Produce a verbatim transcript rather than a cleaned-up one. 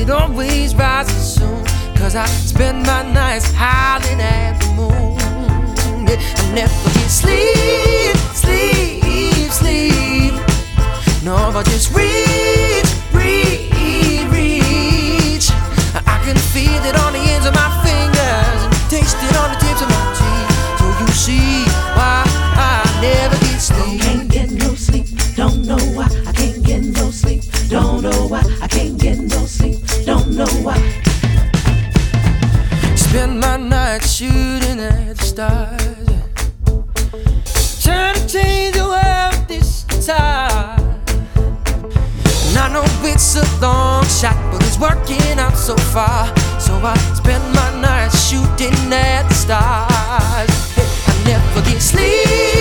it always rises soon. Cause I spend my nights howling at the moon. Yeah, I never get sleep, sleep, sleep. No, I just reach, reach, reach. I can feel it on the ends of my fingers and taste it on the tips of my teeth. So you see why I never get sleep. Can't get no sleep, don't know why I can't get no sleep. Don't know why I can't get no sleep. Don't know why. Spend my night shooting at the stars, trying to change the world this time. And I know it's a long shot, but it's working out so far. So I spend my night shooting at the stars. Hey, I never get sleep.